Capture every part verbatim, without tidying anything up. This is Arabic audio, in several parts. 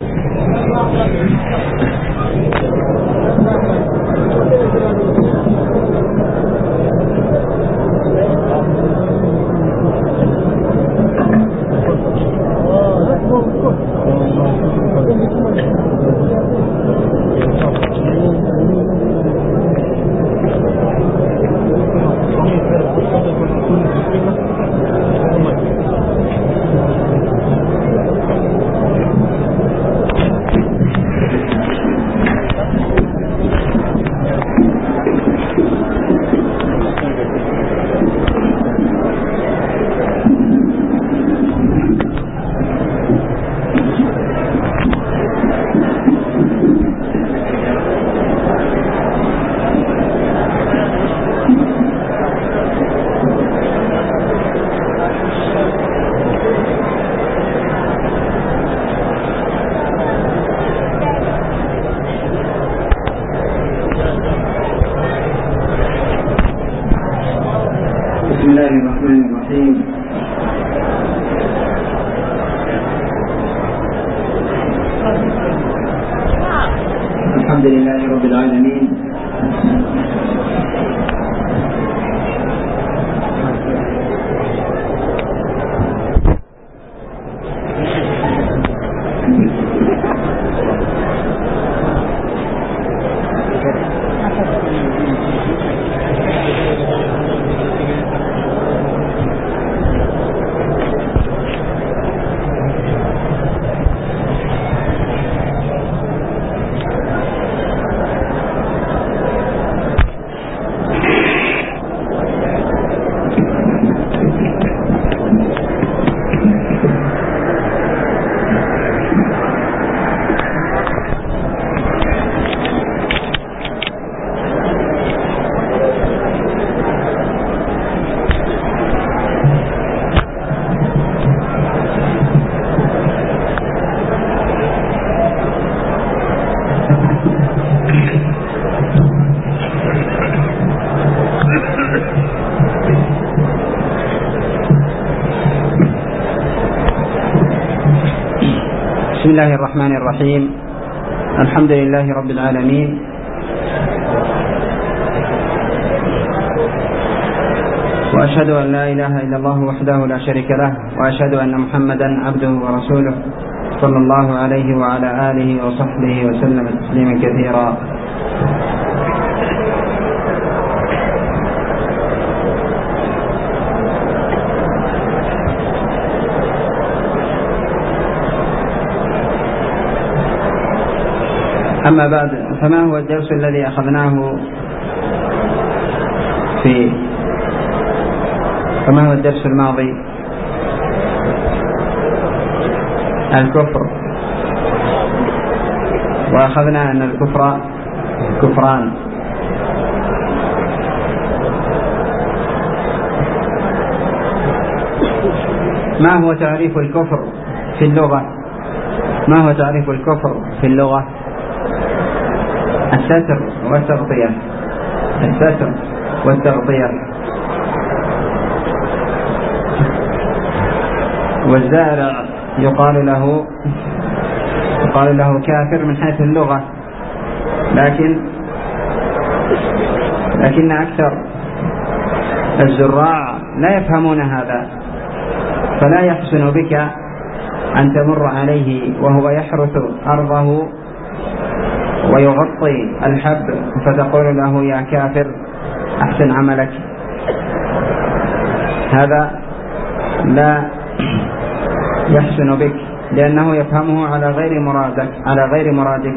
بسم الله الرحمن الرحيم. الحمد لله رب العالمين، بسم الله الرحمن الرحيم. الحمد لله رب العالمين، وأشهد أن لا إله إلا الله وحده لا شريك له، وأشهد أن محمدا عبده ورسوله صلى الله عليه وعلى آله وصحبه وسلم تسليما كثيرا. أما بعد، فما هو الدرس الذي أخذناه في فما هو الدرس الماضي؟ الكفر، وأخذنا أن الكفر كفران. ما هو تعريف الكفر في اللغة؟ ما هو تعريف الكفر في اللغة؟ الستر والتغطية، الستر والتغطية. والزارع يقال له يقال له كافر من حيث اللغة، لكن لكن أكثر الزراع لا يفهمون هذا، فلا يحسن بك أن تمر عليه وهو يحرث أرضه ويغطي الحب فتقول له يا كافر أحسن عملك. هذا لا يحسن بك، لأنه يفهمه على غير مرادك على غير مرادك.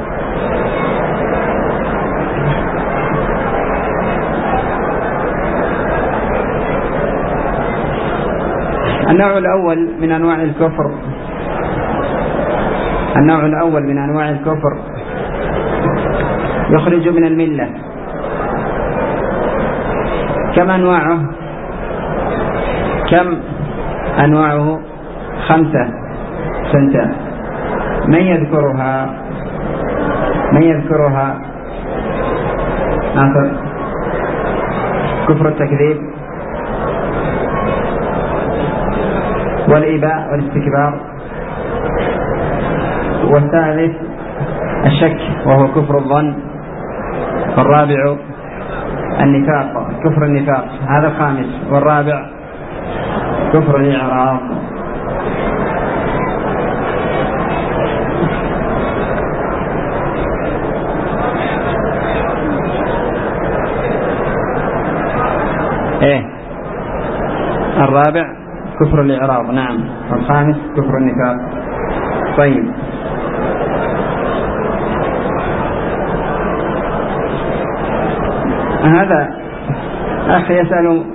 النوع الأول من أنواع الكفر النوع الأول من أنواع الكفر يخرج من الملة. كم أنواعه؟ كم أنواعه؟ خمسة سنة. من يذكرها؟ من يذكرها؟ ناصر. كفر التكذيب، والإباء والاستكبار، والثالث الشك وهو كفر الظن، والرابع النفاق كفر النفاق، هذا الخامس، والرابع كفر الإعراض. ايه الرابع كفر الإعراض، نعم، والخامس كفر النفاق. طيب، هذا أخ يسأل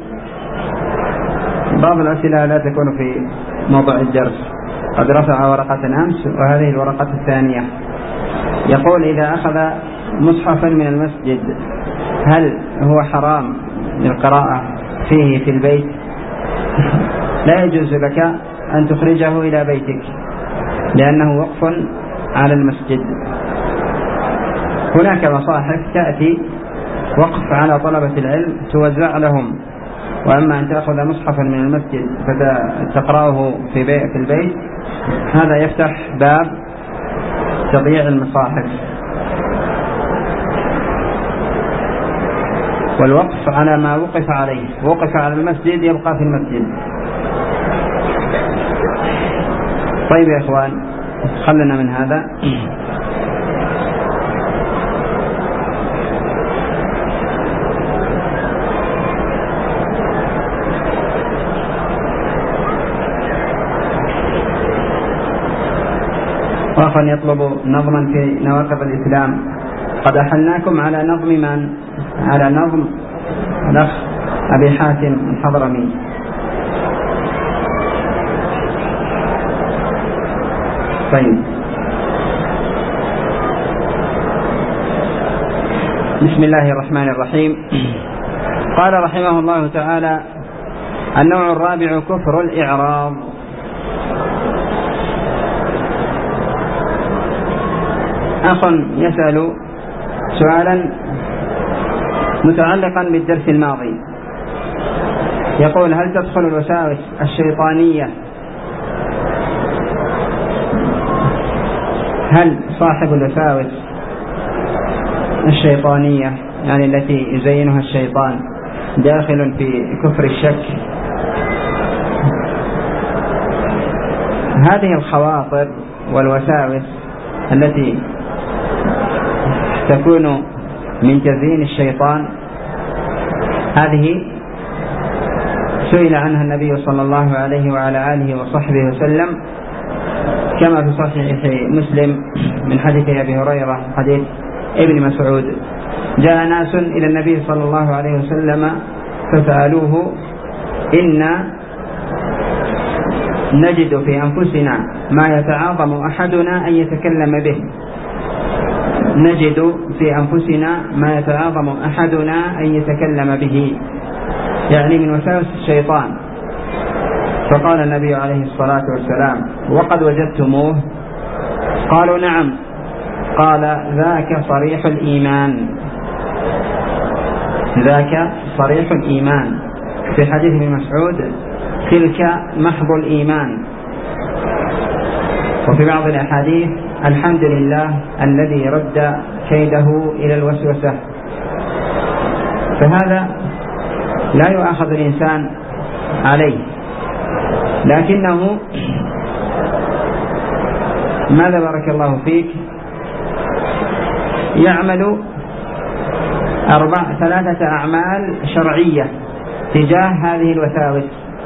بعض الأسئلة لا تكون في موضوع الدرس، قد رفع ورقة أمس وهذه الورقة الثانية. يقول: إذا أخذ مصحفا من المسجد هل هو حرام للقراءة فيه في البيت؟ لا يجوز لك أن تخرجه إلى بيتك لأنه وقف على المسجد. هناك مصاحف تأتي وقف على طلبة العلم توزع لهم، وأما أن تأخذ مصحفا من المسجد فتقرأه في, في البيت هذا يفتح باب تضييع المصاحف. والوقف على ما وقف عليه، وقف على المسجد يبقى في المسجد. طيب يا إخوان، خلنا من هذا. وأخوان يطلب نظما في نواقض الإسلام، قد أحلناكم على نظم من؟ على نظم الأخ أبي حاتم الحضرمي. طيب، بسم الله الرحمن الرحيم. قال رحمه الله تعالى: النوع الرابع كفر الإعراض. أخ يسأل سؤالا متعلقا بالدرس الماضي، يقول: هل تدخل الوساوس الشيطانية، هل صاحب الوساوس الشيطانية يعني التي يزينها الشيطان داخل في كفر الشك؟ هذه الخواطر والوساوس التي تكون من تزيين الشيطان هذه سئل عنها النبي صلى الله عليه وعلى آله وصحبه وسلم كما في صحيح مسلم من حديث أبي هريرة حديث ابن مسعود: جاء ناس إلى النبي صلى الله عليه وسلم فسألوه: إنا نجد في أنفسنا ما يتعاظم أحدنا أن يتكلم به، نجد في أنفسنا ما يتعاظم أحدنا أن يتكلم به، يعني من وساوس الشيطان. فقال النبي عليه الصلاة والسلام: وقد وجدتموه؟ قالوا: نعم. قال: ذاك صريح الإيمان، ذاك صريح الإيمان. في حديث ابن مسعود: تلك محض الإيمان. وفي بعض الأحاديث: الحمد لله الذي رد كيده إلى الوسوسة. فهذا لا يؤاخذ الإنسان عليه، لكنه ماذا بارك الله فيك يعمل أربع ثلاثة أعمال شرعية تجاه هذه الوساوس،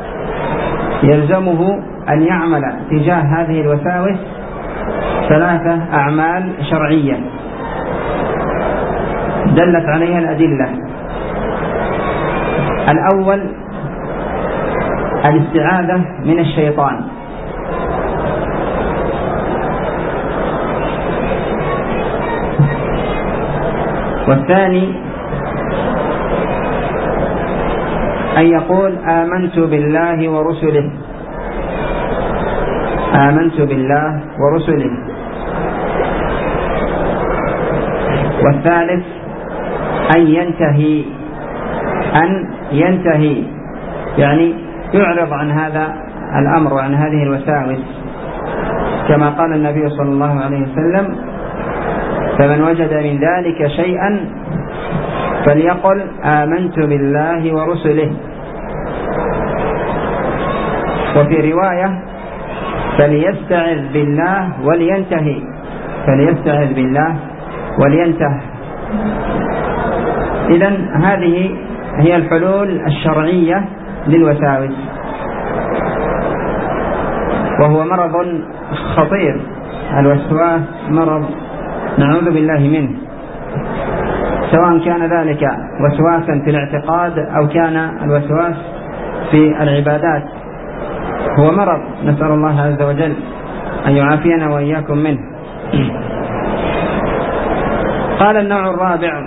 يلزمه أن يعمل تجاه هذه الوساوس ثلاثة أعمال شرعية دلت عليها الأدلة. الأول الاستعاذة من الشيطان، والثاني أن يقول: آمنت بالله ورسله، آمنت بالله ورسله. والثالث أن ينتهي، أن ينتهي يعني يعرض عن هذا الأمر وعن هذه الوساوس كما قال النبي صلى الله عليه وسلم: فمن وجد من ذلك شيئا فليقل آمنت بالله ورسله. وفي رواية: فليستعذ بالله ولينتهي، فليستعذ بالله ولينتهي. إذن هذه هي الحلول الشرعية للوساوس، وهو مرض خطير. الوسواس مرض نعوذ بالله منه، سواء كان ذلك وسواسا في الاعتقاد أو كان الوسواس في العبادات، هو مرض نسأل الله عز وجل أن يعافينا وإياكم منه. قال النوع الرابع: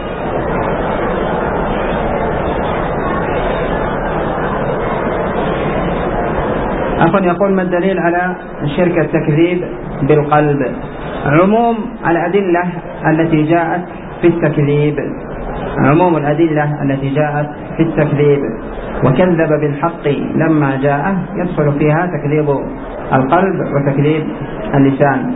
أخ يقول: ما الدليل على شرك التكذيب بالقلب؟ عموم الأدلة التي جاءت في التكذيب، عموم الأدلة التي جاءت في التكذيب وكذب بالحق لما جاءه يدخل فيها تكذيب القلب وتكذيب اللسان.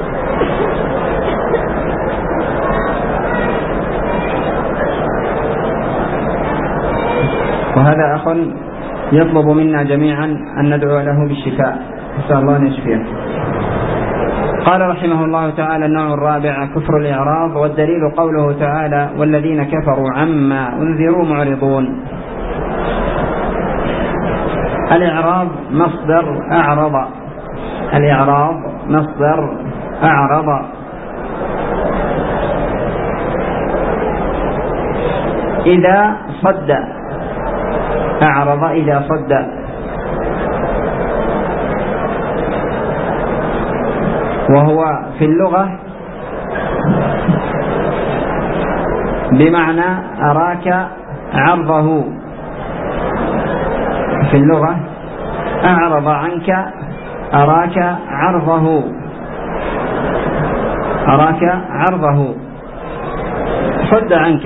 وهذا أخ يطلب منا جميعا أن ندعو له بالشفاء، نسأل الله أن يشفيه. قال رحمه الله تعالى: النوع الرابع: كفر الإعراض. والدليل قوله تعالى: والذين كفروا عما أنذروا معرضون. الإعراض مصدر أعرض، الإعراض مصدر أعرض. إذا صد، أعرض إذا صد. وهو في اللغة بمعنى أراك عرضه، في اللغة أعرض عنك، أراك عرضه، أراك عرضه، صد عنك،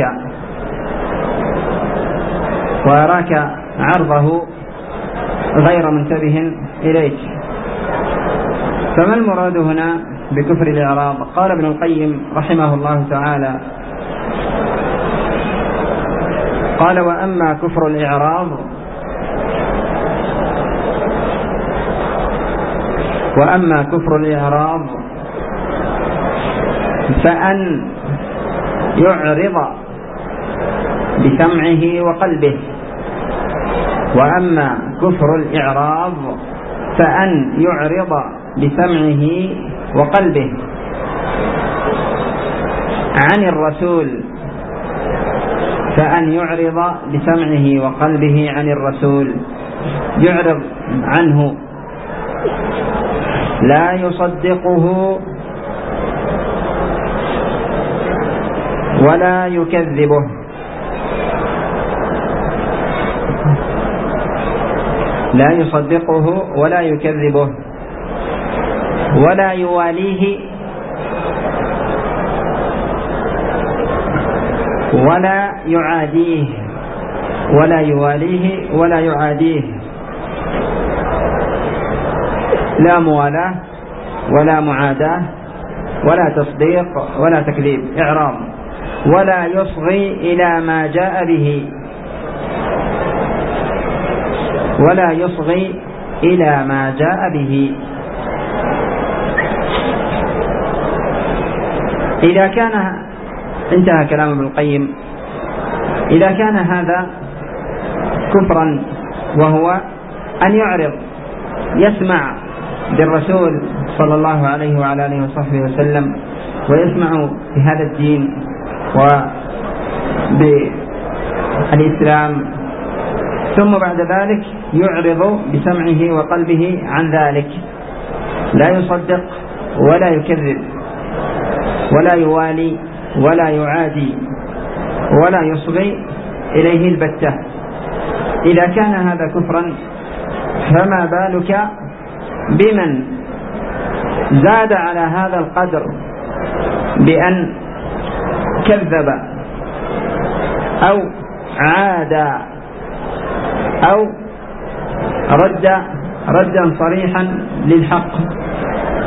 وأراك عرضه غير منتبه إليك. فما المراد هنا بكفر الإعراض؟ قال ابن القيم رحمه الله تعالى: قال: وأما كفر الإعراض وأما كفر الإعراض فأن يعرض بسمعه وقلبه. وأما كفر الإعراض فأن يعرض بسمعه وقلبه عن الرسول، فأن يعرض بسمعه وقلبه عن الرسول، يعرض عنه، لا يصدقه ولا يكذبه، لا يصدقه ولا يكذبه، ولا يواليه ولا يعاديه، ولا يواليه ولا يعاديه، لا موالاة ولا معاداة ولا تصديق ولا تكذيب، إعراض. ولا يصغي إلى ما جاء به، ولا يصغي إلى ما جاء به. إذا كان، انتهى كلام ابن القيم، إذا كان هذا كفرا وهو أن يعرض، يسمع بالرسول صلى الله عليه وعلى آله وصحبه وسلم، ويسمع بهذا الدين وبالإسلام، ثم بعد ذلك يعرض بسمعه وقلبه عن ذلك، لا يصدق ولا يكذب ولا يوالي ولا يعادي ولا يصغي إليه البتة. إذا كان هذا كفرا فما بالك بمن زاد على هذا القدر بأن كذب أو عاد أو رد ردا صريحا للحق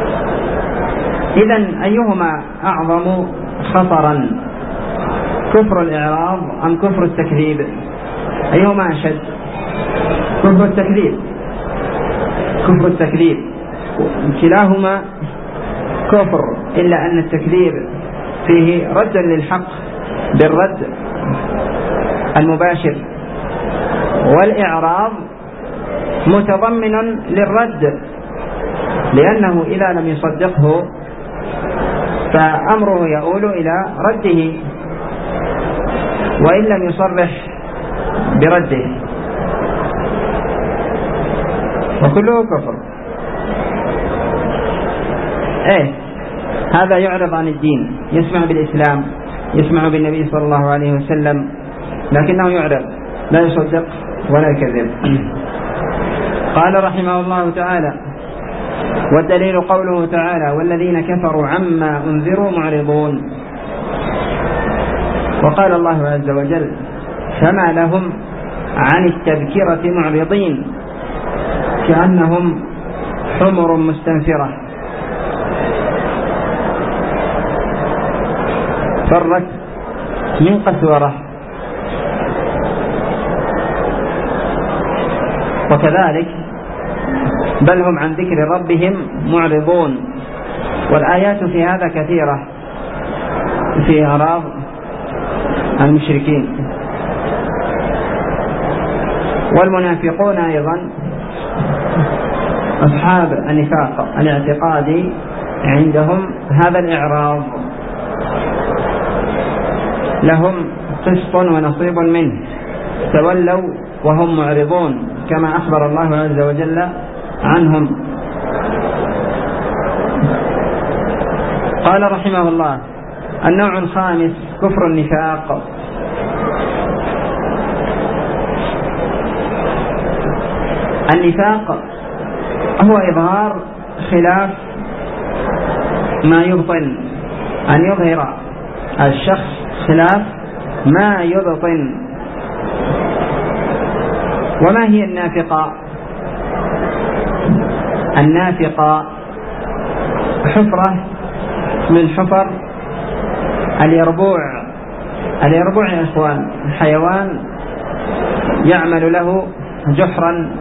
إذن أيهما أعظم خطرا، كفر الإعراض أم كفر التكذيب؟ أيهما أشد؟ كفر التكذيب. كفر التكذيب كلاهما كفر، إلا أن التكذيب فيه رد للحق بالرد المباشر، والإعراض متضمن للرد، لأنه إذا لم يصدقه فأمره يؤول إلى رده وإن لم يصرح برده، وكله كفر. إيه هذا يعرض عن الدين، يسمع بالإسلام، يسمع بالنبي صلى الله عليه وسلم، لكنه يعرض، لا يصدق ولا يكذب. قال رحمه الله تعالى: والدليل قوله تعالى: والذين كفروا عما أنذروا معرضون. وقال الله عز وجل: فما لهم عن التذكرة معرضين كأنهم حمر مستنفرة فرت من قسورة. وكذلك بل هم عن ذكر ربهم معرضون. والآيات في هذا كثيرة في إعراض المشركين. والمنافقون أيضا أصحاب النفاق الاعتقادي عندهم هذا الإعراض، لهم قسط ونصيب منه، تولوا وهم معرضون كما أخبر الله عز وجل عنهم. قال رحمه الله: النوع الخامس كفر النفاق. النفاق هو إظهار خلاف ما يبطن، أن يظهر الشخص خلاف ما يبطن. وما هي النافقة؟ النافقة حفرة من حفر اليربوع. اليربوع يا إخوان حيوان يعمل له جحرا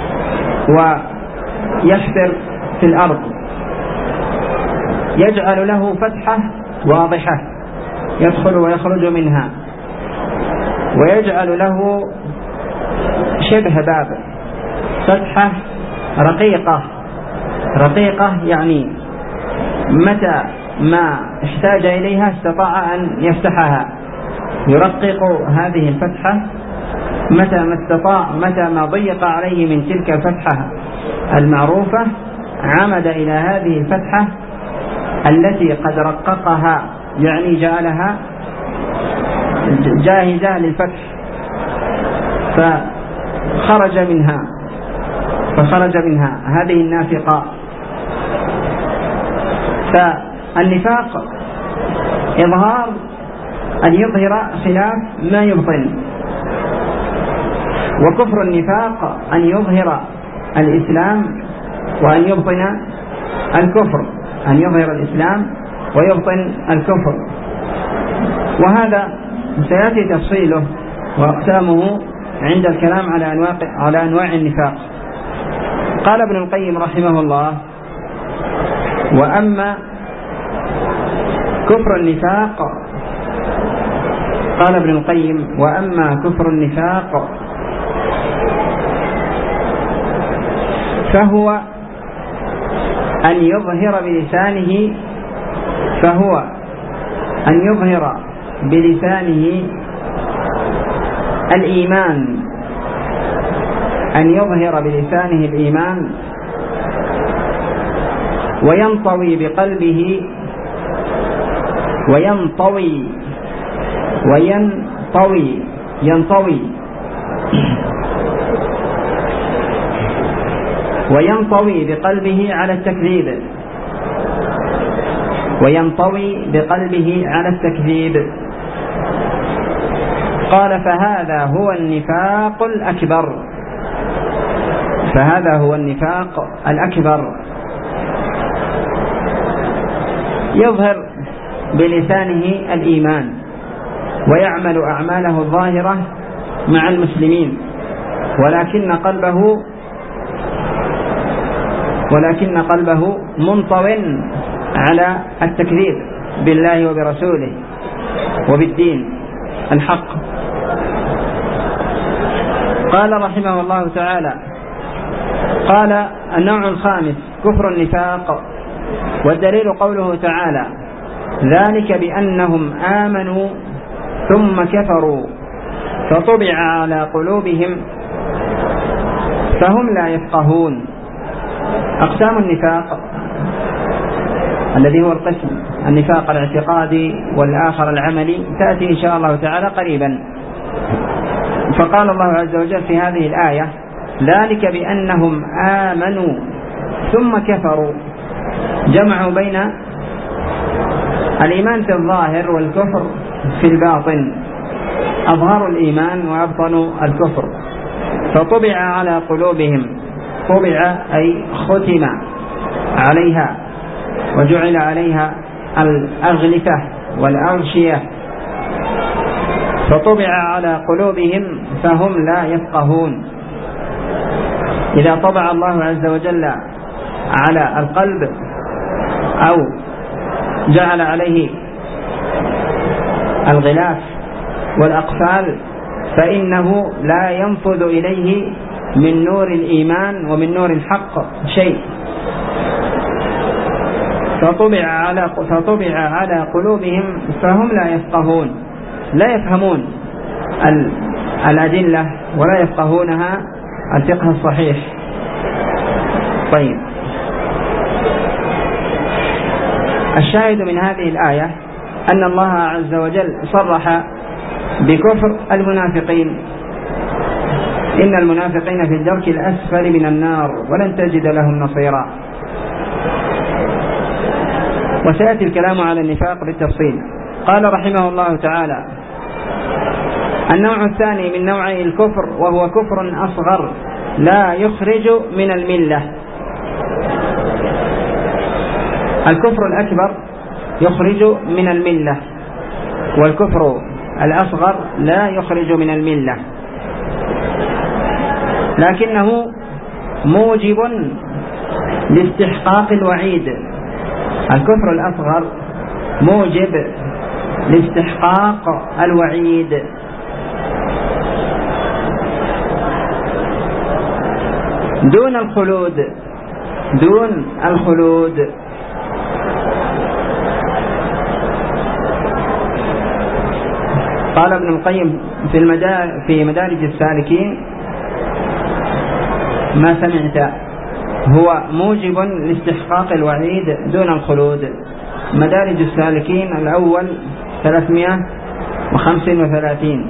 ويحفر في الأرض، يجعل له فتحة واضحة يدخل ويخرج منها، ويجعل له شبه باب، فتحة رقيقة. رقيقة يعني متى ما احتاج إليها استطاع أن يفتحها، يرقق هذه الفتحة متى ما استطاع، متى ما ضيق عليه من تلك الفتحة المعروفة عمد إلى هذه الفتحة التي قد رققها، يعني جعلها جاهزة للفتح، فخرج منها فخرج منها هذه النافقة. فالنفاق إظهار أن يظهر خلاف ما يبطن، وكفر النفاق أن يظهر الإسلام وأن يبطن الكفر، أن يظهر الإسلام ويبطن الكفر. وهذا سيأتي تفصيله وأقسامه عند الكلام على أنواع على أنواع النفاق. قال ابن القيم رحمه الله: وأما كفر النفاق، قال ابن القيم: وأما كفر النفاق فهو أن يظهر بلسانه فهو أن يظهر بلسانه الإيمان، أن يظهر بلسانه الإيمان وينطوي بقلبه وينطوي وينطوي ينطوي وينطوي بقلبه على التكذيب وينطوي بقلبه على التكذيب. قال: فهذا هو النفاق الأكبر فهذا هو النفاق الأكبر. يظهر بلسانه الإيمان ويعمل أعماله الظاهرة مع المسلمين، ولكن قلبه ولكن قلبه منطو على التكذيب بالله وبرسوله وبالدين الحق. قال رحمه الله تعالى: قال: النوع الخامس كفر النفاق، والدليل قوله تعالى: ذلك بأنهم آمنوا ثم كفروا فطبع على قلوبهم فهم لا يفقهون. أقسام النفاق الذي هو القسم النفاق الاعتقادي والآخر العملي تأتي إن شاء الله تعالى قريبا. فقال الله عز وجل في هذه الآية: ذلك بأنهم آمنوا ثم كفروا، جمعوا بين الإيمان في الظاهر والكفر في الباطن، أظهروا الإيمان وأبطنوا الكفر. فطبع على قلوبهم، طبع أي ختم عليها وجعل عليها الأغلفة والأغشية، فطبع على قلوبهم فهم لا يفقهون. إذا طبع الله عز وجل على القلب أو جعل عليه الغلاف والأقفال فإنه لا ينفذ إليه من نور الإيمان ومن نور الحق شيء. فطبع على فطبع على قلوبهم فهم لا يفقهون، لا يفهمون الأدلة ولا يفقهونها الفقه الصحيح. طيب، الشاهد من هذه الآية أن الله عز وجل صرح بكفر المنافقين: إن المنافقين في الدرك الأسفل من النار ولن تجد لهم نصيرا. وسيأتي الكلام على النفاق بالتفصيل. قال رحمه الله تعالى: النوع الثاني من نوعي الكفر وهو كفر أصغر لا يخرج من الملة. الكفر الأكبر يخرج من الملة، والكفر الأصغر لا يخرج من الملة، لكنه موجب لاستحقاق الوعيد. الكفر الأصغر موجب لاستحقاق الوعيد. دون الخلود دون الخلود قال ابن القيم في المدار في مدارج السالكين: ما سمعت هو موجب لاستحقاق الوعيد دون الخلود. مدارج السالكين الأول ثلاثمائة وخمسة وثلاثين.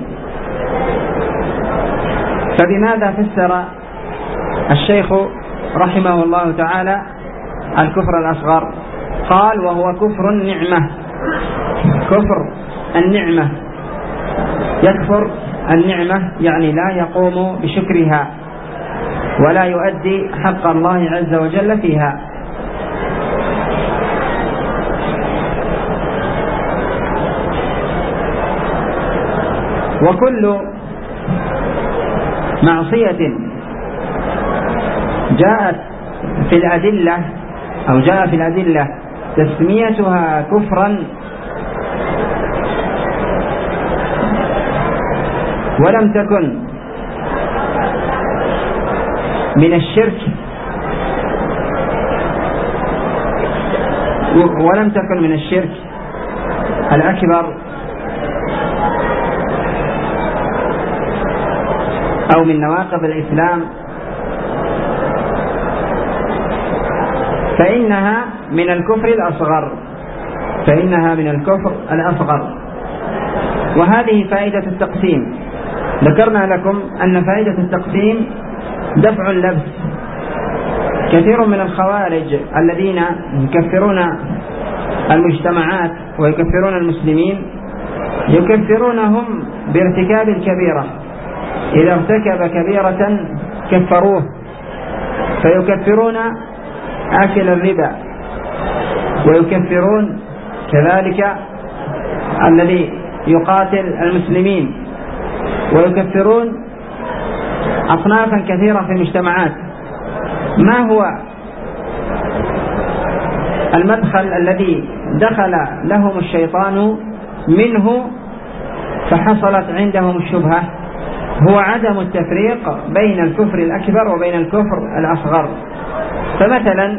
فبماذا فسر الشيخ رحمه الله تعالى الكفر الأصغر؟ قال: وهو كفر النعمة. كفر النعمة، يكفر النعمة يعني لا يقوم بشكرها ولا يؤدي حق الله عز وجل فيها. وكل معصية جاءت في الأدلة أو جاء في الأدلة تسميتها كفرا ولم تكن من الشرك ولم تكن من الشرك الأكبر أو من نواقض الإسلام، فإنها من الكفر الأصغر فإنها من الكفر الأصغر. وهذه فائدة التقسيم. ذكرنا لكم أن فائدة التقسيم دفع اللبس. كثير من الخوارج الذين يكفرون المجتمعات ويكفرون المسلمين يكفرونهم بارتكاب الكبيرة. إذا ارتكب كبيرة كفروه، فيكفرون آكل الربا، ويكفرون كذلك الذي يقاتل المسلمين، ويكفرون أصنافا كثيرة في المجتمعات. ما هو المدخل الذي دخل لهم الشيطان منه فحصلت عندهم الشبهة؟ هو عدم التفريق بين الكفر الأكبر وبين الكفر الأصغر. فمثلا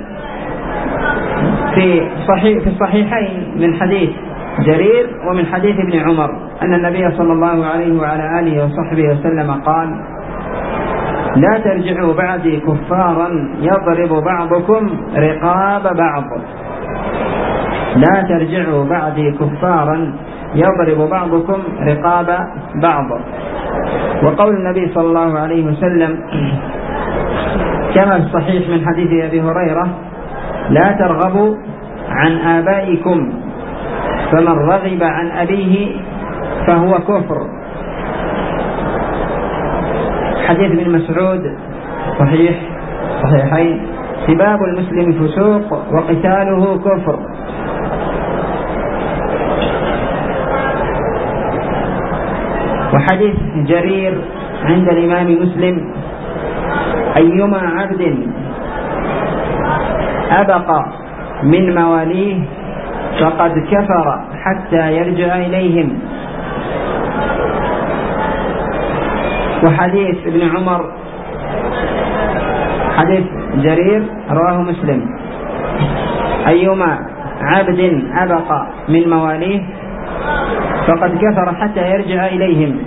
في صحيح في الصحيحين من حديث جرير ومن حديث ابن عمر أن النبي صلى الله عليه وعلى آله وصحبه وسلم قال: لا ترجعوا بعدي كفارا يضرب بعضكم رقاب بعض. لا ترجعوا بعدي كفارا يضرب بعضكم رقاب بعض. وقول النبي صلى الله عليه وسلم كما في الصحيح من حديث أبي هريرة: لا ترغبوا عن آبائكم فمن رغب عن أبيه فهو كفر. حديث ابن مسعود صحيح صحيحين: سباب المسلم فسوق وقتاله كفر. وحديث جرير عند الإمام مسلم: أيما عبد أبق من مواليه فقد كفر حتى يرجع إليهم. وحديث ابن عمر حديث جرير رواه مسلم: أيما عبد أبق من مواليه فقد كفر حتى يرجع إليهم.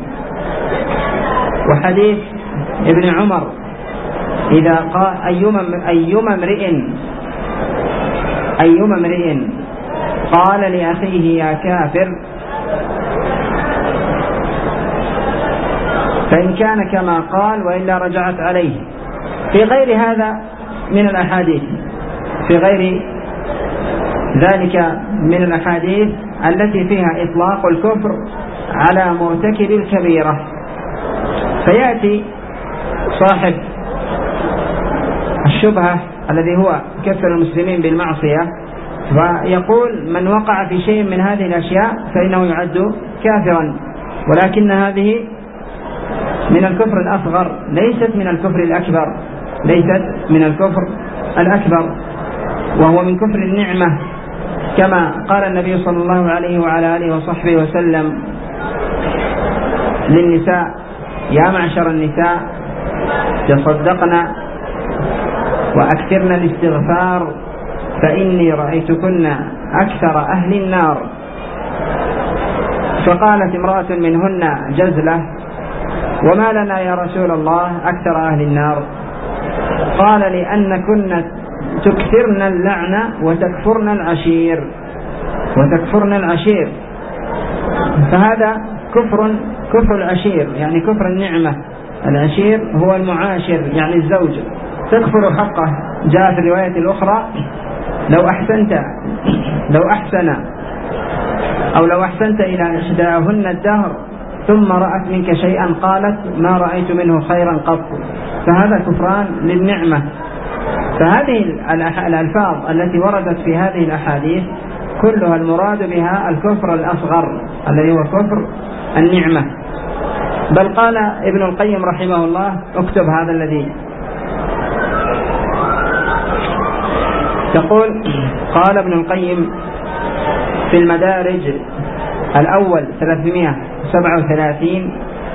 وحديث ابن عمر: إذا قال أيما أيما امرئ أيما امرئ قال لأخيه يا كافر فإن كان كما قال وإلا رجعت عليه. في غير هذا من الأحاديث في غير ذلك من الأحاديث التي فيها إطلاق الكفر على مرتكب الكبيرة. فيأتي صاحب الشبهة الذي هو كفر المسلمين بالمعصية ويقول: من وقع في شيء من هذه الأشياء فإنه يعد كافرا، ولكن هذه من الكفر الأصغر ليست من الكفر الأكبر ليست من الكفر الأكبر وهو من كفر النعمة، كما قال النبي صلى الله عليه وعلى آله وصحبه وسلم للنساء: يا معشر النساء تصدقن وأكثرن الاستغفار فإني رأيتكن أكثر أهل النار. فقالت امرأة منهن جزلة: وما لنا يا رسول الله أكثر أهل النار؟ قال: لأنكن تكثرن اللعنة وتكفرن العشير وتكفرن العشير. فهذا كفر كفر العشير يعني كفر النعمة. العشير هو المعاشر يعني الزوج، تكفر حقه. جاء في الرواية الأخرى: لو أحسنت لو أحسن أو لو أحسنت إلى إحداهن الدهر ثم رأت منك شيئا قالت ما رأيت منه خيرا قط. فهذا كفران للنعمة. فهذه الألفاظ التي وردت في هذه الأحاديث كلها المراد بها الكفر الأصغر الذي هو كفر النعمة. بل قال ابن القيم رحمه الله: اكتب هذا الذي تقول. قال ابن القيم في المدارج الأول ثلاثمائة وسبعة وثلاثين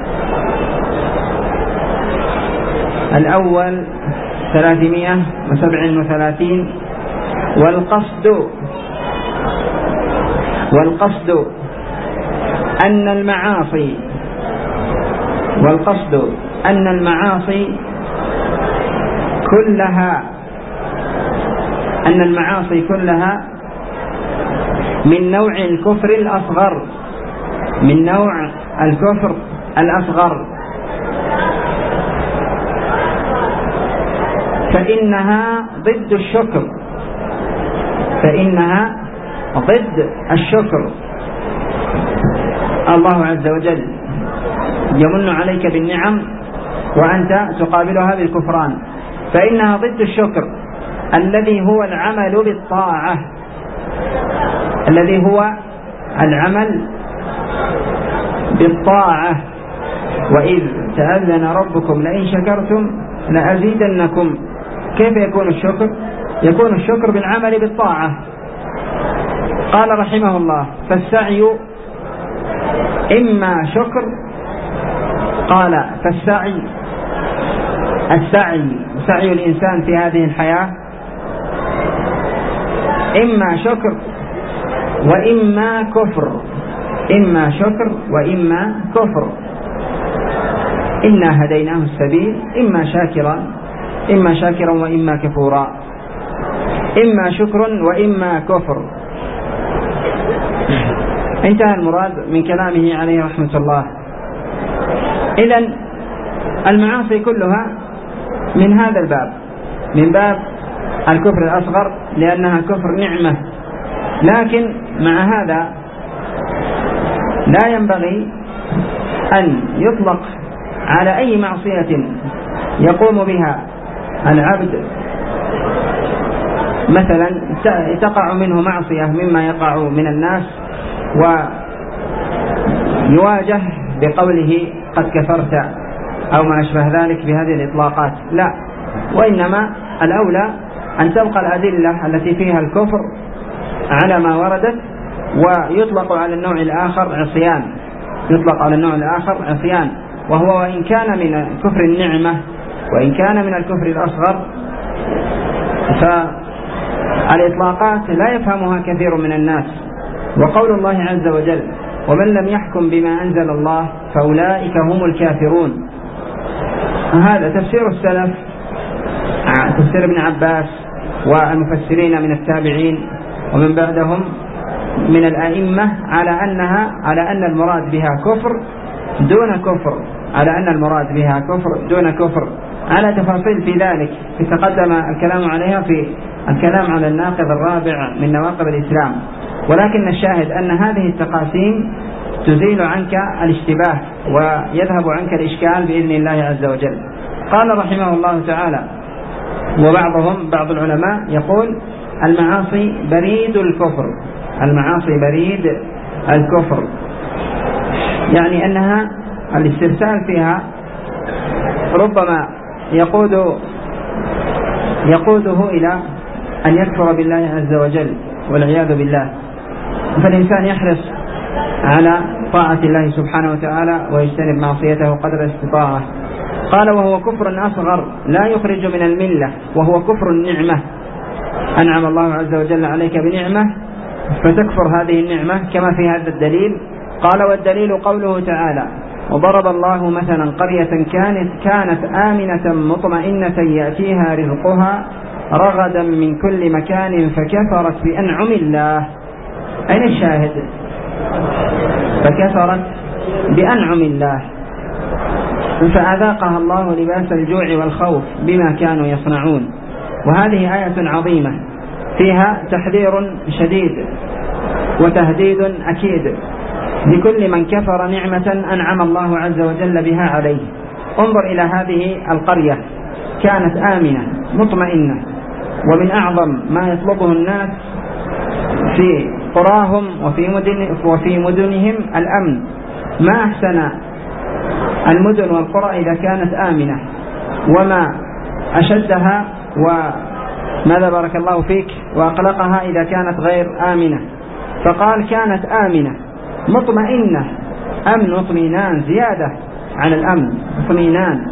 الأول ثلاثمائة وسبعة وثلاثين: والقصد والقصد أن المعاصي والقصد أن المعاصي كلها أن المعاصي كلها من نوع الكفر الأصغر من نوع الكفر الأصغر فإنها ضد الشكر فإنها ضد الشكر. الله عز وجل يمن عليك بالنعم وأنت تقابلها بالكفران، فإنها ضد الشكر الذي هو العمل بالطاعة الذي هو العمل بالطاعة. وإذ تأذن ربكم لئن شكرتم لأزيدنكم. كيف يكون الشكر؟ يكون الشكر بالعمل بالطاعة. قال رحمه الله: فالسعي إما شكر. قال: فالسعي السعي سعي الإنسان في هذه الحياة إما شكر وإما كفر. إما شكر وإما كفر. إنا هديناه السبيل إما شاكرا إما شاكرا وإما كفورا. إما شكر وإما كفر. انتهى المراد من كلامه عليه رحمة الله. إذن المعاصي كلها من هذا الباب، من باب الكفر الأصغر، لأنها كفر نعمة. لكن مع هذا لا ينبغي أن يطلق على أي معصية يقوم بها العبد، مثلا تقع منه معصية مما يقع من الناس ويواجه بقوله قد كفرت أو ما أشبه ذلك بهذه الإطلاقات. لا، وإنما الأولى أن تبقى الأدلة التي فيها الكفر على ما وردت، ويطلق على النوع الآخر عصيان، يطلق على النوع الآخر عصيان، وهو وإن كان من كفر النعمة وإن كان من الكفر الأصغر، فالإطلاقات لا يفهمها كثير من الناس. وقول الله عز وجل: ومن لم يحكم بما أنزل الله فأولئك هم الكافرون، هذا تفسير السلف، تفسير ابن عباس والمفسرين من التابعين ومن بعدهم من الأئمة، على أنها على أن المراد بها كفر دون كفر، على أن المراد بها كفر دون كفر، على تفاصيل في ذلك تقدم الكلام عليها في الكلام على الناقض الرابع من نواقض الإسلام. ولكن الشاهد أن هذه التقاسيم تزيل عنك الاشتباه ويذهب عنك الإشكال بإذن الله عز وجل. قال رحمه الله تعالى: وبعضهم بعض العلماء يقول: المعاصي بريد الكفر، المعاصي بريد الكفر، يعني أنها الاسترسال فيها ربما يقود يقوده إلى أن يكفر بالله عز وجل والعياذ بالله. فالإنسان يحرص على طاعة الله سبحانه وتعالى ويجتنب معصيته قدر الاستطاعة. قال: وهو كفر أصغر لا يخرج من الملة، وهو كفر النعمة. أنعم الله عز وجل عليك بنعمة فتكفر هذه النعمة كما في هذا الدليل. قال: والدليل قوله تعالى: وضرب الله مثلا قرية كانت كانت آمنة مطمئنة يأتيها رزقها رغدا من كل مكان فكفرت بأنعم الله. أين الشاهد؟ فكفرت بأنعم الله فأذاقها الله لباس الجوع والخوف بما كانوا يصنعون. وهذه آية عظيمة فيها تحذير شديد وتهديد أكيد لكل من كفر نعمة أنعم الله عز وجل بها عليه. انظر إلى هذه القرية، كانت آمنة مطمئنة، ومن أعظم ما يطلبه الناس في قراهم وفي مدن وفي مدنهم الأمن. ما أحسن المدن والقرى إذا كانت آمنة، وما أشدها وماذا بارك الله فيك وأقلقها إذا كانت غير آمنة. فقال: كانت آمنة مطمئنة، أمن واطمئنان زيادة على الأمن، اطمئنان.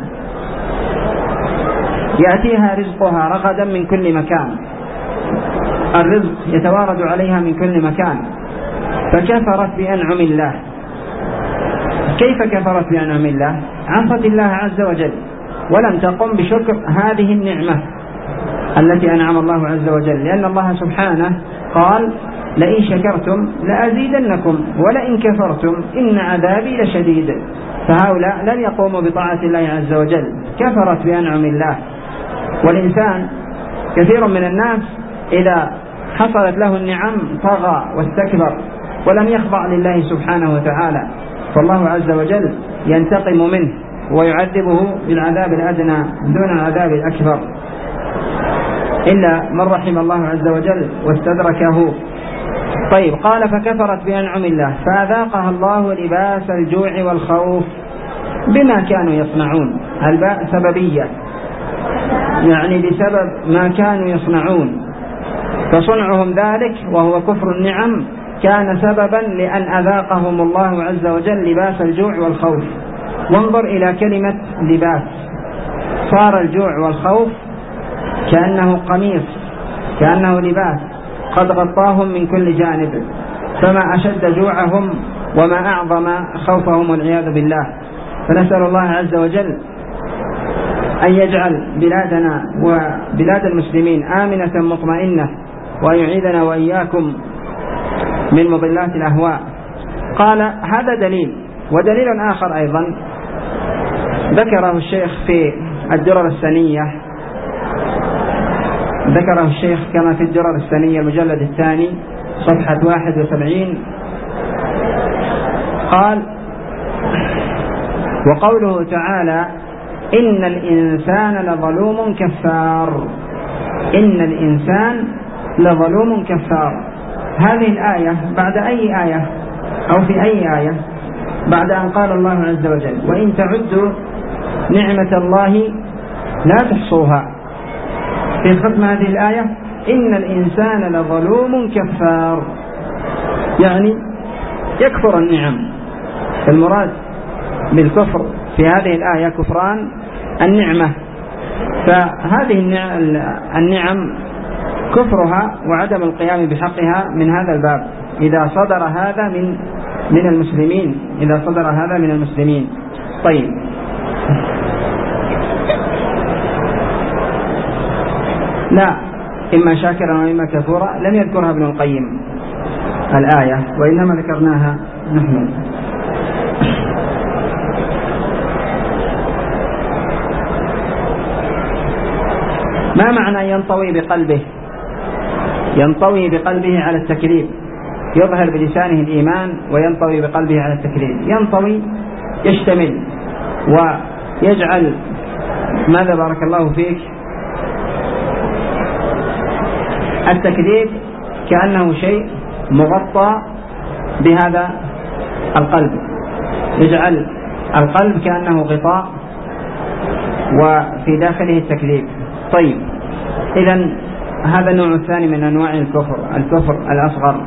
يأتيها رزقها رغدا من كل مكان، الرزق يتوارد عليها من كل مكان. فكفرت بأنعم الله. كيف كفرت بأنعم الله؟ عصت الله عز وجل ولم تقم بشكر هذه النعمة التي أنعم الله عز وجل، لأن الله سبحانه قال: لئن شكرتم لأزيدنكم ولئن كفرتم إن عذابي لشديد. فهؤلاء لن يقوموا بطاعة الله عز وجل، كفرت بأنعم الله. والإنسان كثير من الناس إذا حصلت له النعم طغى واستكبر ولم يخضع لله سبحانه وتعالى، فالله عز وجل ينتقم منه ويعذبه بالعذاب الأدنى دون العذاب الأكبر، إلا من رحم الله عز وجل واستدركه طيب، قال فكفرت بأنعم الله فأذاقها الله لباس الجوع والخوف بما كانوا يصنعون. الباء سببية، يعني بسبب ما كانوا يصنعون، فصنعهم ذلك وهو كفر النعم كان سببا لأن أذاقهم الله عز وجل لباس الجوع والخوف. وانظر إلى كلمة لباس، صار الجوع والخوف كأنه قميص، كأنه لباس قد غطاهم من كل جانب، فما أشد جوعهم وما أعظم خوفهم والعياذ بالله. فنسأل الله عز وجل أن يجعل بلادنا وبلاد المسلمين آمنة مطمئنة، وأن يعيذنا وإياكم من مضلات الأهواء. قال هذا دليل. ودليل آخر أيضا ذكره الشيخ في الدرر السنية، ذكره الشيخ كما في الدرر السنية المجلد الثاني صفحة واحد وسبعين، قال: وقوله تعالى: إن الإنسان لظلوم كفار. إن الإنسان لظلوم كفار. هذه الآية بعد أي آية أو في أي آية بعد أن قال الله عز وجل: وإن تعدوا نعمة الله لا تحصوها. في ختم هذه الآية: إن الإنسان لظلوم كفار، يعني يكفر النعم. المراد بالكفر في هذه الآية كفران النعمة، فهذه النعم كفرها وعدم القيام بحقها من هذا الباب إذا صدر هذا من من المسلمين إذا صدر هذا من المسلمين. طيب، لا، إما شاكرا وإما كفورا لم يذكرها ابن القيم الآية، وإنما ذكرناها نحن. ما معنى ينطوي بقلبه؟ ينطوي بقلبه على التكذيب، يظهر بلسانه الإيمان وينطوي بقلبه على التكذيب. ينطوي يشتمل ويجعل ماذا بارك الله فيك التكذيب كأنه شيء مغطى بهذا القلب، يجعل القلب كأنه غطاء وفي داخله التكذيب. طيب، إذن هذا النوع الثاني من أنواع الكفر، الكفر الأصغر.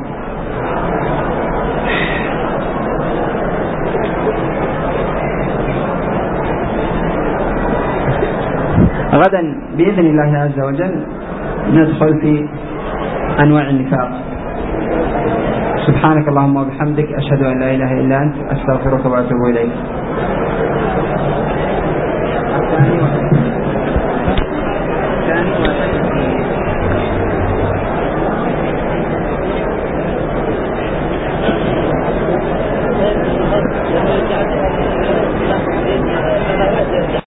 غدا بإذن الله عز وجل ندخل في أنواع النفاق. سبحانك اللهم وبحمدك، أشهد أن لا إله إلا أنت، أستغفرك وأتوب إليك.